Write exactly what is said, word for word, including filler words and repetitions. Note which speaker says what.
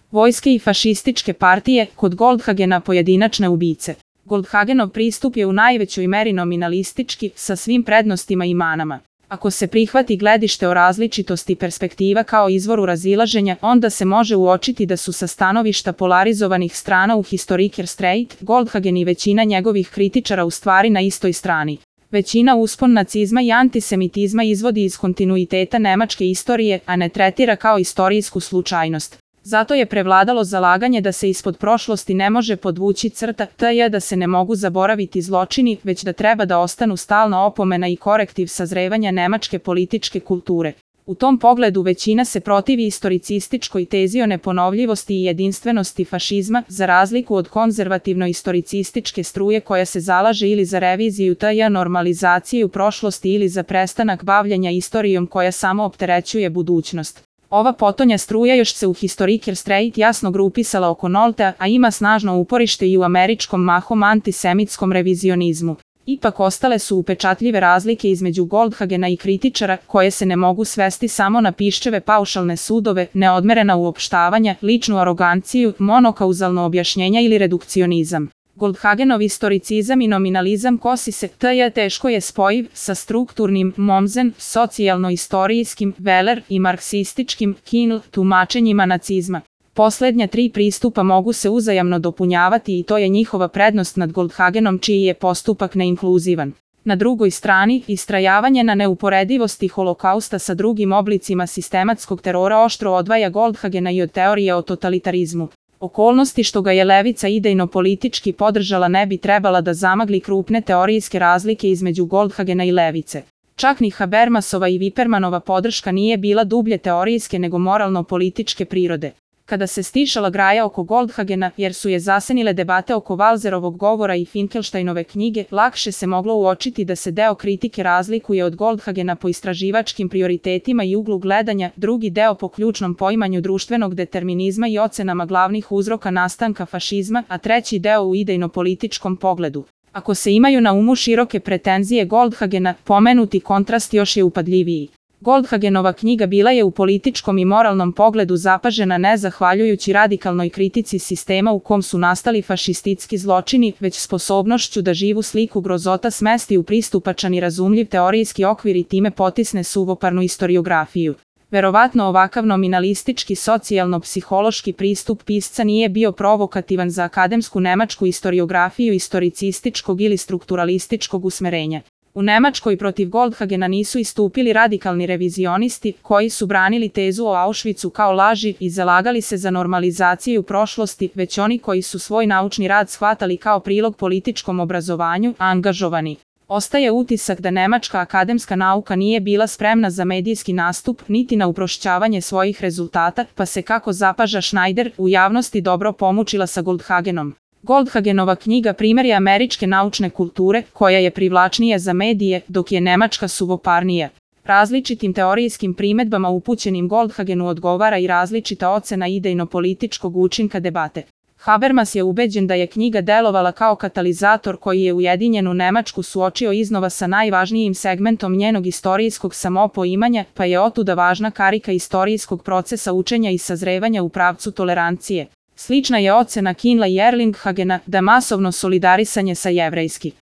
Speaker 1: vojske i fašističke partije, kod Goldhagena pojedinačne ubice. Goldhagenov pristup je u najvećoj meri nominalistički, sa svim prednostima i manama. Ako se prihvati gledište o različitosti perspektiva kao izvoru razilaženja, onda se može uočiti da su sa stanovišta polarizovanih strana u Historiker Streit, Goldhagen i većina njegovih kritičara u stvari na istoj strani. Većina uspon nacizma i antisemitizma izvodi iz kontinuiteta nemačke istorije, a ne tretira kao istorijsku slučajnost. Zato je prevladalo zalaganje da se ispod prošlosti ne može podvući crta, tj. da se ne mogu zaboraviti zločini, već da treba da ostanu stalna opomena i korektiv sazrevanja nemačke političke kulture. U tom pogledu većina se protivi istoricističkoj tezi o neponovljivosti i jedinstvenosti fašizma, za razliku od konzervativno-istoricističke struje koja se zalaže ili za reviziju tj. normalizaciju prošlosti ili za prestanak bavljenja istorijom koja samo opterećuje budućnost. Ova potonja struja još se u Historiker Streit jasno grupisala oko Noltea, a ima snažno uporište i u američkom mahom antisemitskom revizionizmu. Ipak ostale su upečatljive razlike između Goldhagena i kritičara, koje se ne mogu svesti samo na piščeve paušalne sudove, neodmerena uopštavanja, ličnu aroganciju, monokauzalno objašnjenja ili redukcionizam. Goldhagenov istoricizam i nominalizam kosi se, tj. teško je spojiv, sa strukturnim, Mommsen, socijalno-istorijskim, Weller i marksističkim, Kindl, tumačenjima nacizma. Poslednja tri pristupa mogu se uzajamno dopunjavati i to je njihova prednost nad Goldhagenom čiji je postupak neinkluzivan. Na drugoj strani, istrajavanje na neuporedivosti holokausta sa drugim oblicima sistematskog terora oštro odvaja Goldhagena i od teorije o totalitarizmu. Okolnosti što ga je levica idejno-politički podržala ne bi trebala da zamagli krupne teorijske razlike između Goldhagena i levice. Čak ni Habermasova i Wippermanova podrška nije bila dublje teorijske nego moralno-političke prirode. Kada se stišala graja oko Goldhagena, jer su je zasenile debate oko Walzerovog govora i Finkelsteinove knjige, lakše se moglo uočiti da se deo kritike razlikuje od Goldhagena po istraživačkim prioritetima i uglu gledanja, drugi deo po ključnom poimanju društvenog determinizma i ocenama glavnih uzroka nastanka fašizma, a treći deo u idejno-političkom pogledu. Ako se imaju na umu široke pretenzije Goldhagena, pomenuti kontrast još je upadljiviji. Goldhagenova knjiga bila je u političkom i moralnom pogledu zapažena ne zahvaljujući radikalnoj kritici sistema u kom su nastali fašistitski zločini, već sposobnošću da živu sliku grozota smesti u pristupačan i razumljiv teorijski okvir i time potisne suvoparnu istoriografiju. Verovatno ovakav nominalistički socijalno-psihološki pristup pisca nije bio provokativan za akademsku nemačku istoriografiju istoricističkog ili strukturalističkog usmerenja. U Nemačkoj protiv Goldhagena nisu istupili radikalni revizionisti, koji su branili tezu o Auschwitzu kao laži i zalagali se za normalizaciju prošlosti, već oni koji su svoj naučni rad shvatali kao prilog političkom obrazovanju, angažovani. Ostaje utisak da nemačka akademska nauka nije bila spremna za medijski nastup, niti na uprošćavanje svojih rezultata, pa se, kako zapaža Schneider, u javnosti dobro pomučila sa Goldhagenom. Goldhagenova knjiga primer je američke naučne kulture, koja je privlačnija za medije, dok je nemačka suvoparnija. Različitim teorijskim primedbama upućenim Goldhagenu odgovara i različita ocena idejno-političkog učinka debate. Habermas je ubeđen da je knjiga delovala kao katalizator koji je ujedinjenu Nemačku suočio iznova sa najvažnijim segmentom njenog istorijskog samopoimanja, pa je otuda važna karika istorijskog procesa učenja i sazrevanja u pravcu tolerancije. Slična je ocena Kindla i Erlinghagena da masovno solidarisanje sa jevrejski